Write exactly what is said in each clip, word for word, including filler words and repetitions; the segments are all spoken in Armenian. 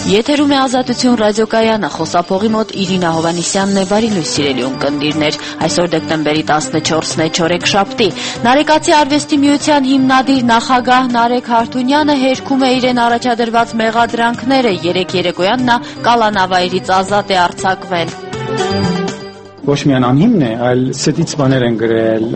Եթերում է Ազատություն ռադիոկայանը, խոսափողի մոտ Իրինա Հովանիսյանն է, բարի լույս սիրելի ունկնդիրներ, այսօր դեկտեմբերի տասնչորսն է, չորեքշաբթի։ Նարեկացի արվեստի միության հիմնադիր նախագահ Նարեկ Հարթունյանը հերքում է իրեն առաջադրված մեղադրանքները, երեկ երեկոյան նա կալանավայրից ազատ է արձակվել։ Ոչ միայն անհիմն է, այլ ստից բաներ են գրել։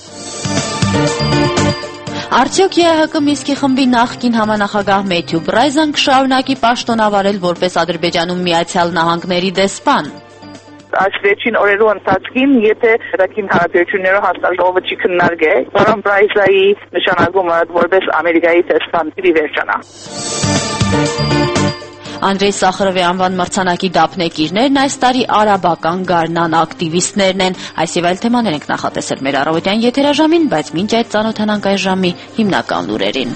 Արդյոք Է Հ Կ Մինսկի խմբի նախկին համանախագահ Մեթյու Բրայզան կշարունակի պաշտոնավարել որպես Ադրբեջանում Միացյալ Նահանգների դեսպան։ Այս վերջին օրերու ընթացքին, եթե հետաքին հարաբերություններով հաստատողը չի քննարկել, որոն Բրայզայի նշանակումը որպես Ամերիկայի դեսպան դի վերջանա։ Անդրեյ Սախարովի անվան մրցանակի դափնեկիրներն այս տարի արաբական գարնան ակտիվիստներն են։ Այս եւ այլ թեմաներ ենք նախատեսել մեր առավոտյան եթերաժամին, բայց մինչ այդ ծանոթանանք այս ժամի հիմնական լուրերին։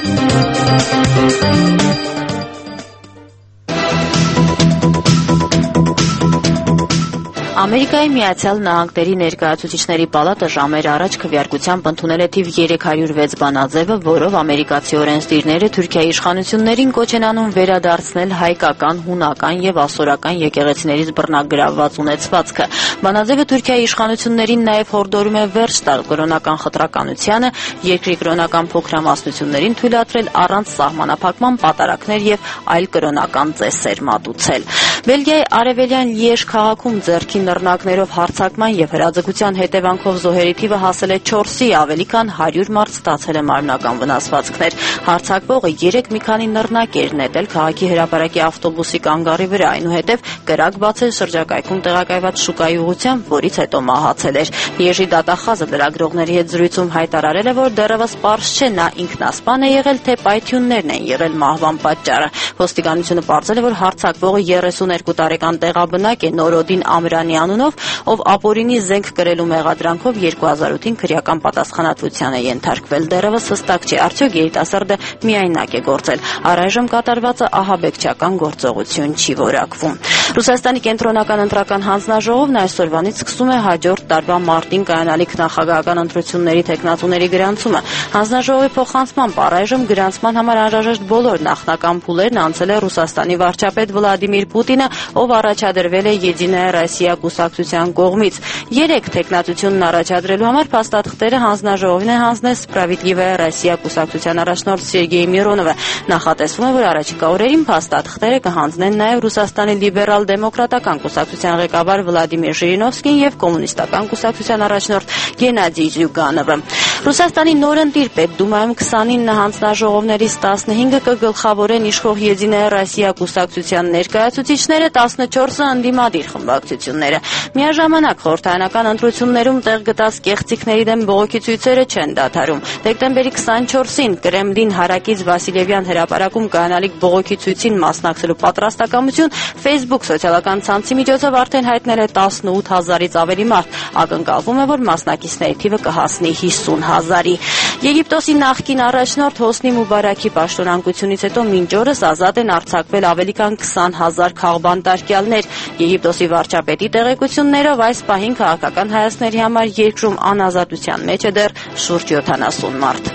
Ամերիկայի Միացյալ Նահանգների ներկայացուցիչների պալատը ժամեր առաջ քվեարկությամբ ընդունել է թիվ երեք հարյուր վեց բանաձևը, որով ամերիկացի օրենսդիրները Թուրքիայի իշխանություններին կոչ են անում վերադարձնել հայկական, հունական եւ ասորական եկեղեցիներից բռնագրավված ունեցվածքը։ Բանաձևը Թուրքիայի իշխանություններին նաեւ հորդորում է վերջ տալ կրոնական խտրականությանը, երկրի կրոնական փոքրամասնություններին թույլատրել առանց սահմանափակման պատարակներ եւ այլ կրոնական ծեսեր մատուցել։ Բելգիայի արևելյան Լիեժ քաղաքում ձեռքի նռնակներով հարձակման եւ հրաձգության հետևանքով զոհերի թիվը հասել է չորսի, ավելի քան հարյուր մարդ ստացել է մարմնական վնասվածքներ։ Հարձակվողը երեք մի քանի նռնակ էր նետել քաղաքի հրապարակի ավտոբուսի կանգառի վրա, այնուհետև կրակ բացել շրջակայքում տեղակայված շուկայի ուղղությամբ, որից հետո մահացել էր։ Լիեժի դատախազը լրագրողների հետ զրույցում հայտարարել է, որ դեռևս պարզ չէ նա ինքնասպան է եղել, թե պայթյուններն են եղել մահվան պատճառը։ Ոստիկանությունը պարզել է, որ հարձակվողը երեսուներկու տարեկան տեղաբնակ է Նորոդին Ամրանի անունով, ով ապօրինի զենք կրելու մեղադրանքով երկու հազար ութին քրեական պատասխանատվության է ենթարկվել։ Դեռևս հստակ չէ, արդյոք երիտասարդը միայնակ է գործել։ Առայժմ կատարվածը ահաբեկչական գործողություն չի որակվում։ Ռուսաստանի կենտրոնական ընտրական հանձնաժողովն այսօրվանից սկսում է հաջորդ տարվա մարտին կայանալիք նախագահական ընտրությունների թեկնածուների գրանցումը։ Հանձնաժողովի փոխանցմամբ առայժմ գրանցման համար անհրաժեշտ բոլոր նախնական փուլերն անցել է Ռուսաստանի վարչապետ Վլադիմիր Պուտինը, ով առաջադրվել է Եդինայա Ռոսիա կուսակցության կողմից։ Երեք թեկնածությունն առաջադրելու համար փաստաթղթերը հանձնաժողովին է հանձնել Սպրավիդլիվայա Ռոսիա կուսակցության առաջնորդ Սերգեյ Միրոնովը։ Նախատեսվում է, որ առաջիկա օրերին փաստաթղթերը կհանձնեն նաև Ռուսաստանի լիբերալ դեմոկրատական կուսակցության ղեկավար Վլադիմիր Ժիրինովսկին եւ կոմունիստական կուսակցության առաջնորդ Գենադի Զյուգանովը։ Ռուսաստանի նորընտիր Պետդումայում քսանինը հանձնաժողովներից տասնհինգը կգլխավորեն իշխող Եդինայա Ռոսիա կուսակցության ներկայացուցիչները, տասնչորսը ընդդիմադիր խմբակցությունները։ Միաժամանակ խորհրդարանական ընտրություններում տեղ գտած կեղծիքների դեմ բողոքի ցույցերը չեն դադարում։ Դեկտեմբերի քսանչորսին Կրեմլին հարակից Վասիլևյան հրապարակում կայանալիք բողոքի ցույցին մասնակցելու պատրաստակամություն Facebook սոցիալական ցանցի միջոցով արդեն հայտնել է տասնութ հազարից ավելի մարդ։ Ակնկալվում է, որ մասնակիցների թիվը կհասնի հիսուն հազարի։ Եգիպտոսի նախկին առաջնորդ Հոսնի Մուբարաքի պաշտոնանկությունից հետո մինչ օրս ազատ են արձակվել ավելի քան քսան հազար քաղբանտարկյալներ։ Եգիպտոսի վարչապետի տեղեկություններով այս պահին քաղաքական հայացքների համար երկրում անազատության մեջ է դեռ շուրջ յոթանասուն մարդ։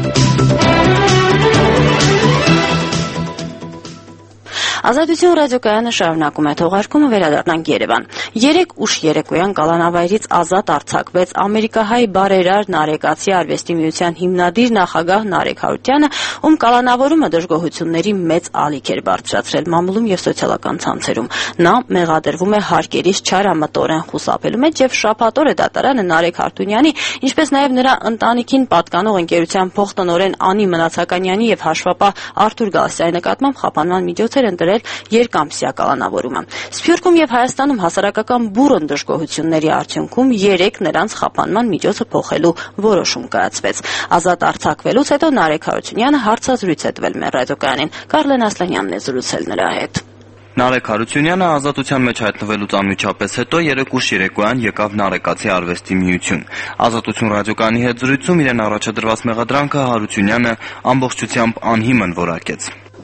Ազատություն ռադիոկայանը շարունակում է թողարկումը, վերադառնանք Երևան։ Երեք ուշ երեկոյան կալանավայրից ազատ արձակվեց ամերիկահայ բարերար Նարեկացի արվեստի միության հիմնադիր նախագահ Նարեկ Հարությունյանը, ում կալանավորումը դժգոհությունների մեծ ալիք էր բարձրացրել մամուլում եւ սոցիալական ցանցերում։ Նա մեղադրվում է հարկերից չարամտորեն խուսափելու մեջ եւ շաբաթ օրը դատարանը Նարեկ Հարությունյանի, ինչպես նաեւ նրա ընտանիքին պատկանող ընկերության փոխտնօրեն Անի Մնացականյանի եւ հաշվապահ Արթուր Գալստյանի նկատմամբ խափանման միջոցեր են տրել երկամսյա կալանավորումը։ Սփյուռքում եւ Հայաստանում հասարակական բուռն դժգոհությունների արդյունքում երեք նրանց խափանման միջոցը փոխելու որոշում կայացվեց։ Ազատ արձակվելուց հետո Նարեկ Հարությունյանը հարցազրույց է տվել մեր ռադիոկայանին։ Կարլեն Ասլանյանն է զրուցել նրա հետ։ Նարեկ Հարությունյանը ազատության մեջ հայտնվելուց անմիջապես հետո երեք ուշ երեկոյան եկավ Նարեկացի արվեստի միություն։ Ազատություն ռադիոկայանի հետ զրույցում իրեն առաջադրված մեղադրանքը Հարությունյանը ամբողջությամբ անհիմն որակեց։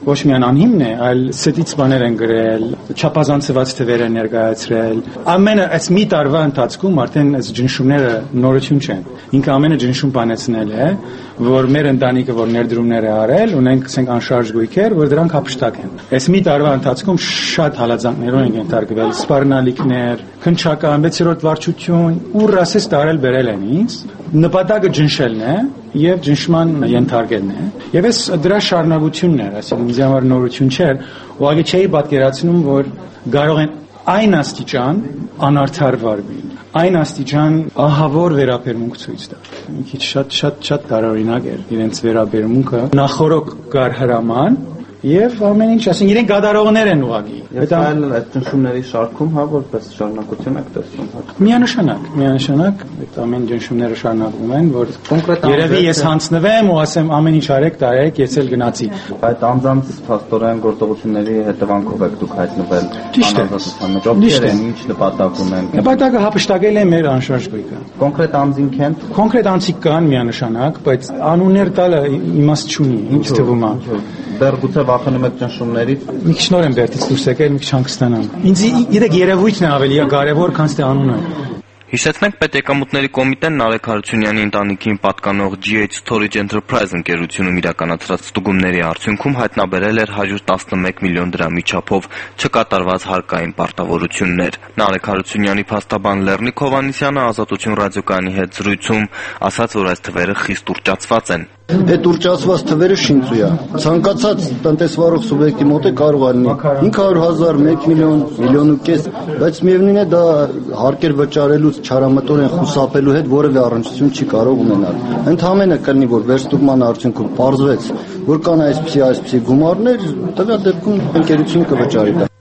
ոչ միայն անհիմն է, այլ ստից բաներ են գրել, չափազանցված թվեր են ներկայացրել։ Ամենը այս մի տարվա ընթացքում արդեն այս ջնշումները նորություն չեն։ Ինքը ամենը ջնշում բանեցնել է, որ մեր ընտանիքը, որ ներդրումներ է արել, ունենք ասենք անշարժ գույքեր, որ դրանք հափշտակ են։ Այս մի տարվա ընթացքում շատ հալածանքներով են ենթարկվել, սպառնալիքներ, քնչական, վեցերորդ վարչություն, ուր ասես տարել բերել են ինձ։ Նպատակը ջնշելն է եւ ջնշման ենթարկելն է։ Եվ այս դրա շարունակությունն էր, ասենք ինձ համար նորություն չէր, ուղղակի չէի պատկերացնում, որ կարող են այն աստիճան անարդար վարվել, այն աստիճան ահավոր վերաբերմունք ցույց տալ։ Մի քիչ շատ շատ շատ տարօրինակ էր իրենց վերաբերմունքը, նախորոք կար հրաման եւ ամեն ինչ, ասենք իրենք գադարողներ են ուղղակի։ Այդ այդ ճնշումների շարքում հա որպես շարունակություն եք տեսնում։ Միանշանակ, միանշանակ այդ ամեն ճնշումները շարունակվում են, որ կոնկրետ երևի ես հանձնվեմ ու ասեմ ամեն ինչ արեք, տարեք, ես էլ գնացի։ Այդ անձանց փաստորեն գործողությունների հետևանքով եք դուք հայտնվել անհատության մեջ, ովքեր են, ինչ նպատակ ունեն։ Նպատակը հապշտակել է մեր անշարժ գույքը։ Կոնկրետ անձինք են։ Կոնկրետ անձիկ կան միանշանակ, բայց անուններ տալը իմաստ չունի, ինչ թվում է։ Դեռ գուցե վախենում եք ճնշումներից։ Մի քիչ նոր եմ բերտից դուրս եկել, մի քիչ հանգստանամ։ Ինձ իրեք երևույթն է ավելի կարևոր, քան թե անունը։ Հիշեցնենք պետեկամուտների կոմիտեն Նարեկ Հարությունյանի ընտանիքին պատկանող G H Storage Enterprise ընկերությունում իրականացրած ստուգումների արդյունքում հայտնաբերել էր հարյուր տասնմեկ միլիոն դրամի չափով չկատարված հարկային պարտավորություններ։ Նարեկ Հարությունյանի փաստաբան Լեռնիկ Հովհաննիսյանը Ազատություն ռադիոկայանի հետ զրույցում ասաց, որ այս թվերը խիստ ուռճացված են։ Այդ ուռճացված թվերը շինծույա։ Ցանկացած տնտեսվարող սուբյեկտի մոտ է կարող լինի հինգ հարյուր հազար, մեկ միլիոն, միլիոն ու կես, բայց միևնույն է դա հարկեր վճարելուց չարամտորեն խուսափելու հետ որևէ առնչություն չի կարող ունենալ։ Ընդհանրապես կլինի, որ վերստուգման արդյունքում պարզվեց, որ կան այսպիսի այսպիսի գումարներ, տվյալ դեպքում ընկերությունը կվճարի դա։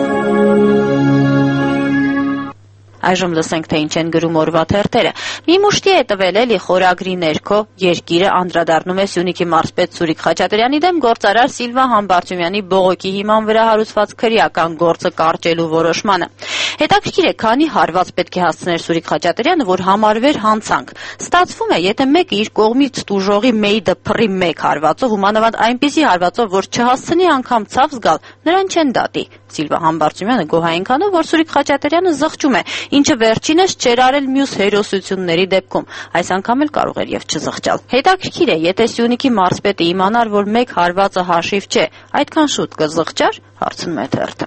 Այժմ լսենք, թե ինչ են գրում օրվա թերթերը։ Մի մուշտի է տվել էլի խորագրի ներքո երկիրը անդրադառնում է Սյունիքի մարզպետ Սուրիկ Խաչատրյանի դեմ գործարար Սիլվա Համբարձումյանի բողոքի հիման վրա հարուցված քրեական գործը կարճելու որոշմանը։ Հետաքրքիր է, քանի հարված պետք է հասցներ Սուրիկ Խաչատրյանը, որ համարվեր հանցանք։ Ստացվում է, եթե մեկը իր կողմից տուժողի մեյդը փռի մեկ հարվածով ու մանավանդ այնպիսի հարվածով, որ չհասցնի անգամ ցավ զգալ, նրան չեն դատի։ Սիլվա Համբարձումյանը գոհ այնքանով, որ Սուրիկ Խաչատրյանը զղջում է, ինչը վերջինս չէր արել մյուս հերոսությունների դեպքում, այս անգամ էլ կարող էր եւ չզղջալ։ Հետաքրքիր է, եթե Սյունիքի մարզպետը իմանար, որ մեկ հարվածը հաշիվ չէ, այդքան շուտ կզղջար, հարցնում է թերթը։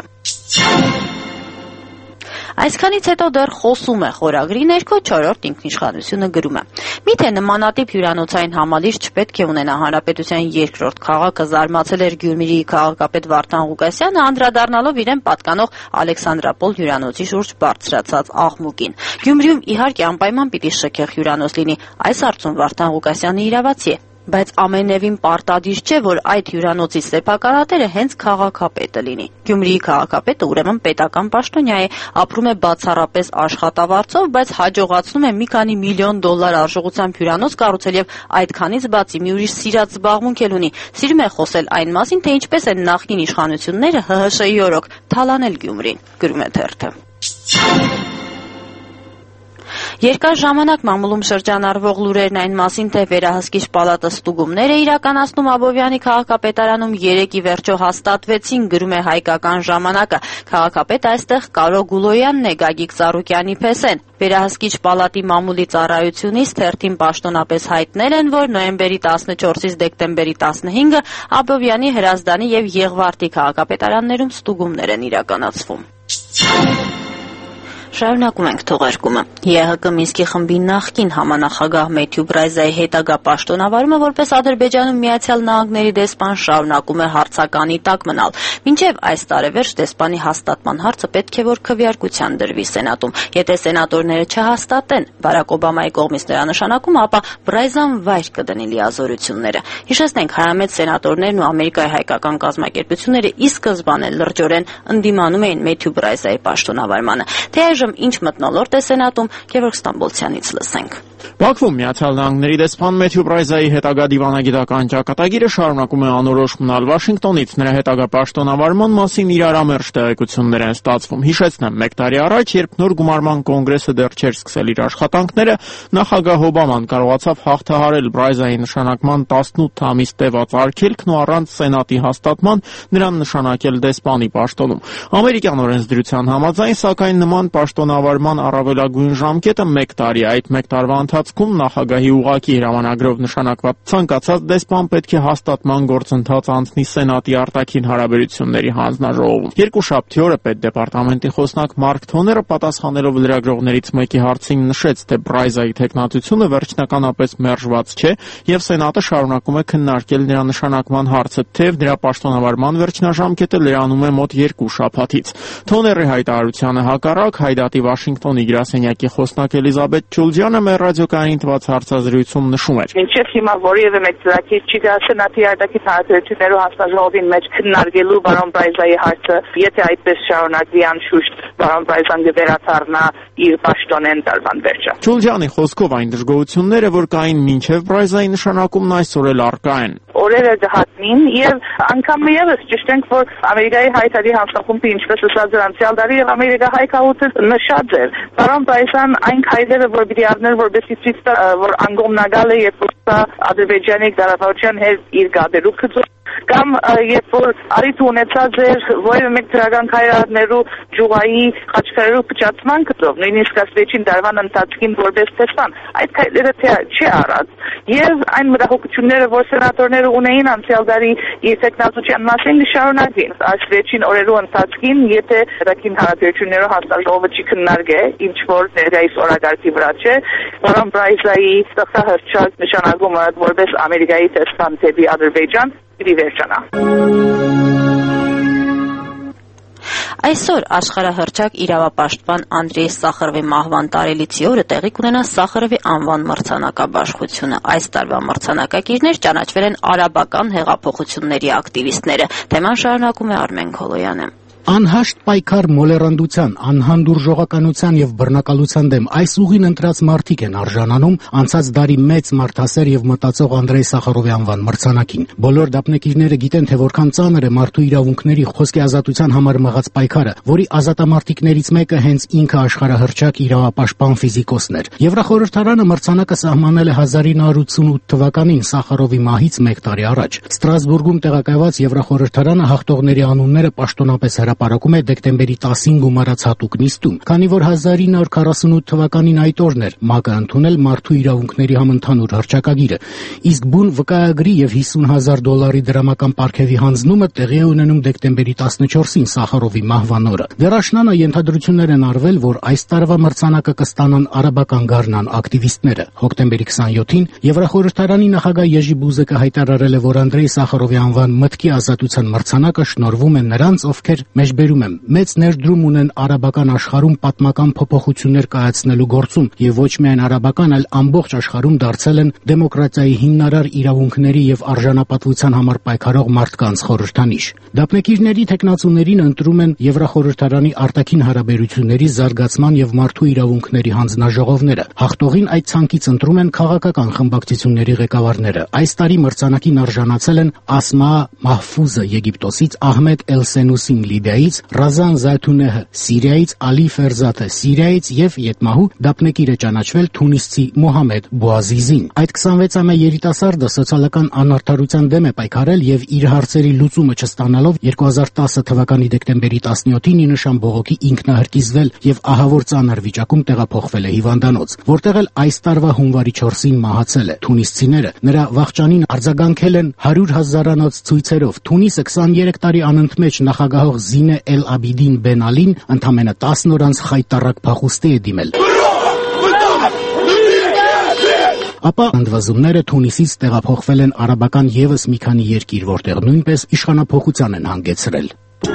Այսքանից հետո դեռ խոսում է խորագրի ներքո չորրորդ ինքնիշխանությունը գրում է. Միթե նմանատիպ հյուրանոցային համալիր չպետք է ունենա հանրապետության երկրորդ քաղաքը, զարմացել էր Գյումրիի քաղաքապետ Վարդան Ղուկասյանը, անդրադառնալով իրեն պատկանող Ալեքսանդրապոլ հյուրանոցի շուրջ բարձրացած աղմուկին։ Գյումրիում իհարկե անպայման պիտի շքեղ հյուրանոց լինի, այս հարցում Վարդան Ղուկասյանը իրավացի է։ Բայց ամենևին պարտադիր չէ, որ այդ հյուրանոցի սեփականատերը հենց քաղաքապետը լինի։ Գյումրիի քաղաքապետը ուրեմն պետական պաշտոնյա է, ապրում է բացառապես աշխատավարձով, բայց հաջողացնում է մի քանի միլիոն դոլար արժողությամբ հյուրանոց կառուցել եւ այդքանից բացի մի ուրիշ սիրած զբաղմունք էլ ունի։ Սիրում է խոսել այն մասին, թե ինչպես են նախկին իշխանությունները Հ Հ Շ-ի օրոք թալանել Գյումրին, գրում է թերթը։ Երկար ժամանակ մամուլում շրջանառվող լուրերն այն մասին, թե վերահսկիչ պալատը ստուգումներ է իրականացնում Աբովյանի քաղաքապետարանում, երեկ ի վերջո հաստատվեցին, գրում է Հայկական ժամանակը։ Քաղաքապետ այստեղ Կարո Գուլոյանն է, Գագիկ Ծառուկյանի փեսեն։ Վերահսկիչ պալատի մամուլի ծառայությունից թերթին պաշտոնապես հայտնել են, որ նոյեմբերի տասնչորսից դեկտեմբերի տասնհինգը Աբովյանի, Հրազդանի եւ Եղվարդի քաղաքապետարաններում ստուգումներ են իրականացվում։ Շարունակում ենք թողարկումը։ Ե Հ Կ Մինսկի խմբի նախկին համանախագահ Մեթյու Բրայզայի հետագա պաշտոնավարումը որպես Ադրբեջանում Միացյալ Նահանգների դեսպան շարունակում է հարցականի տակ մնալ։ Մինչև այս տարեվերջ դեսպանի հաստատման հարցը պետք է որ քվեարկության դրվի Սենատում։ Եթե սենատորները չհաստատեն Բարակ Օբամայի կողմից նրա նշանակումը, ապա Բրայզան վայր կդնի լիազորությունները։ Հիշեցնենք, հայամետ սենատորներն ու Ամերիկայի հայկական կազմակերպությունները ի սկզբանե լրջորեն ընդդիմանում էին Մեթյու Բրայզայի պաշտոնավարմանը։ Թե ինչ մթնոլորտ է Սենատում, Գևորգ Ստամբոլցյանից լսենք։ Բաքվում Միացյալ Նահանգների դեսպան Մեթյու Բրայզայի հետագա դիվանագիտական ճակատագիրը շարունակում է անորոշ մնալ։ Վաշինգտոնից նրա հետագա պաշտոնավարման մասին իրարամերժ տեղեկություններ են ստացվում։ Հիշեցնեմ, մեկ տարի առաջ, երբ նոր գումարման կոնգրեսը դեռ չէր սկսել իր աշխատանքները, նախագահ Օբաման կարողացավ հաղթահարել Բրայզայի նշանակման տասնութ ամիս տևած արգելքն ու առանց սենատի հաստատման նրան նշանակել դեսպանի պաշտոնում։ Ամերիկյան օրենսդրության համաձայն, սակայն նման պաշտոնավարման առավելագույն ժամկետը մեկ տարի է։ Այդ մեկ տարվա ընթացքում նախագահի ուղղակի հրամանագրով նշանակված ցանկացած դեսպան պետք է հաստատման գործընթաց անցնի սենատի արտաքին հարաբերությունների հանձնաժողովում։ Երկուշաբթի օրը պետդեպարտամենտի խոսնակ Մարկ Թոները պատասխանելով լրագրողներից մեկի հարցին նշեց, թե Բրայզայի թեկնածությունը վերջնականապես մերժված չէ եւ սենատը շարունակում է քննարկել նրա նշանակման հարցը, թեև դրա պաշտոնավարման վերջնաժամկետը լրանում է մոտ երկու շաբաթից։ Թոների հայտարարությանը հակառակ Հայդատի Վաշինգտոնի գրասենյակի խոսնակ Էլիզաբեթ Չուլջյանը մեր ռադիոկայանին տված հարցազրույցում նշում էր. Մինչև հիմա որևէ մեկ ծրագիր չի գա սենատի արտաքին հարաբերություններով հանձնաժողովին մեջ քննարկելու բարոն Բրայզայի հարցը, եթե այդպես շարունակվի, անշուշտ բարոն Բրայզան կվերադառնա իր պաշտոնեն տարվան վերջը։ Չուլջյանի խոսքով այն դժգոհությունները, որ կային մինչև Բրայզայի նշանակումն այսօր էլ առկա են։ Օրերը կհատնին եւ անգամ եւս ճիշտ ենք, որ Ամերիկայի հայտարարի հանձնախումբը ինչպես ասած անցյալ տարի եւ Ամերիկայի քաղաքը նշած էր։ Բարոն Բրայզան այն քայլերը, որ պիտի առներ, որպեսզի ցույց տա, որ անգոմնագալ է եւ Ադրբեջանի կառավարության հետ իր գաբերու գծում կամ երբ որ արիթ ունեցած էր որևէ մեկ դրական քայլերու ջուղայի խաչքարերու փչացման գծով, նույնիսկ ասվեջին դարվան ընթացքին որպես տեսան, այդ քայլերը չի արած եւ այն մտահոգությունները, որ սենատորները ունեին անցյալ տարի իր տեխնոլոգիան մասին, շարունակվին։ Ասվեջին օրերու ընթացքին, եթե դրական հարաբերություններով հանձնաժողովը չի քննարկե, ինչ որ ներկայիս օրակարգի վրա չէ, բարոն Բրայզայի ստախտահրճակ նշանակումը որպես Ամերիկայի տեսփան դեպի Ադրբեջան վերջանա։ Այսօր աշխարհահռչակ իրավապաշտպան Անդրեյ Սախարովի մահվան տարելիցի օրը տեղի կունենա Սախարովի անվան մրցանակաբաշխությունը։ Այս տարվա մրցանակակիրներ ճանաչվել են արաբական հեղափոխությունների ակտիվիստները։ Թեման շարունակում է Արմեն Քոլոյանը։ Անհաշտ պայքար մոլեռանդության, անհանդուրժողականության եւ բռնակալության դեմ այս ուղին ընտրած մարդիկ են արժանանում անցած դարի մեծ մարդասեր եւ մտածող Անդրեյ Սախարովի անվան մրցանակին։ Բոլոր դափնեկիրները գիտեն, թե որքան ծանր է մարդու իրավունքների, խոսքի ազատության համար մղած պայքարը, որի ազատամարտիկներից մեկը հենց ինքը աշխարհահռչակ իրավապաշտպան ֆիզիկոսն էր։ Եվրախորհրդարանը մրցանակը սահմանել է հազար ինը հարյուր ութսունութ թվականին Սախարովի մահից մեկ տարի առաջ։ Ստրասբուրգում տեղակայված Եվրախորհրդարանը հաղթողների անունները պաշտոնապես հրապարակում է դեկտեմբերի տասին գումարած հատուկ նիստում, քանի որ հազար ինը հարյուր քառասունութ թվականին այդ օրն էր ՄԱԿ-ը ընդունել մարդու իրավունքների համընդհանուր հռչակագիրը, իսկ բուն վկայագրի եւ հիսուն հազար դոլարի դրամական պարգևի հանձնումը տեղի է ունենում դեկտեմբերի տասնչորսին Սախարովի մահվան օրը։ Դեռ աշնանը ենթադրություններ են արվել, որ այս տարվա մրցանակը կստանան արաբական գարնան ակտիվիստները։ Հոկտեմբերի քսանյոթին Եվրախորհրդարանի նախագահ Եժի Բուզեկը հայտարարել է, որ Անդրեյ Սախարովի անվան մտքի ազատության մրցանակը շնորհվում է նրանց, ովքեր մեջբերում եմ մեծ ներդրում ունեն արաբական աշխարհում պատմական փոփոխություններ կայացնելու գործում եւ ոչ միայն արաբական, այլ ամբողջ աշխարհում դարձել են դեմոկրատիայի հիմնարար իրավունքների եւ արժանապատվության համար պայքարող մարդկանց խորհրդանիշ։ Դափնեկիրների տեխնացուներին ընտրում են Եվրախորհրդարանի արտաքին հարաբերությունների զարգացման եւ մարդու իրավունքների հանձնաժողովները։ Հաղթողին այդ ցանկից ընտրում են քաղաքական խմբակցությունների ղեկավարները։ Այս տարի մրցանակին արժանացել են Ասմա Մահֆուզը Եգիպտոսից, Ահմեդ Էլ-Սենուսին Լիբիայից, Ռազան Զայթունեհը Սիրիայից, Ալի Ֆերզաթը Սիրիայից եւ յետմահու դափնեկիրը ճանաչվել թունիսցի Մոհամեդ Բոազիզին։ Այդ քսանվեցամյա երիտասարդը սոցիալական անարդարության դեմ է պայքարել եւ իր հարցերի լուծումը չստանալով երկու հազար տասը թվականի դեկտեմբերի տասնյոթին ի նշան բողոքի ինքնահրկիզվել եւ ահավոր ծանր վիճակում տեղափոխվել է հիվանդանոց, որտեղ էլ այս տարվա հունվարի չորսին մահացել է։ Թունիսցիները նրա վախճանին արձագանքել են հարյուր հազարանոց ցույցերով։ Թունիսը քսաներեք տարի անընդմեջ նախագահող Զինե Էլ-Աբիդին Բեն Ալին ընդամենը տասն օր անց խայտառակ փախուստի է դիմել։ Ապա ընդվզումները Թունիսից տեղափոխվել են արաբական եւս մի քանի երկիր, որտեղ նույնպես իշխանափոխության են հանգեցրել։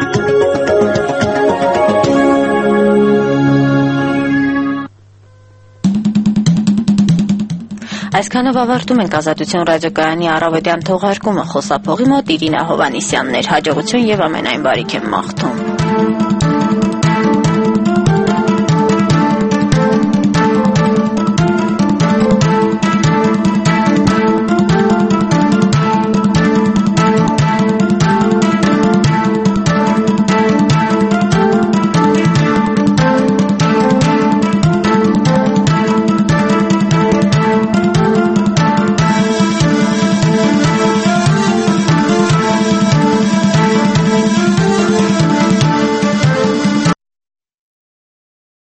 Այսքանով ավարտում ենք Ազատություն ռադիոկայանի առավոտյան թողարկումը։ Խոսափողի մոտ Իրինա Հովանիսյանն էր։ Հաջողություն եւ ամենայն բարիք եմ մաղթում։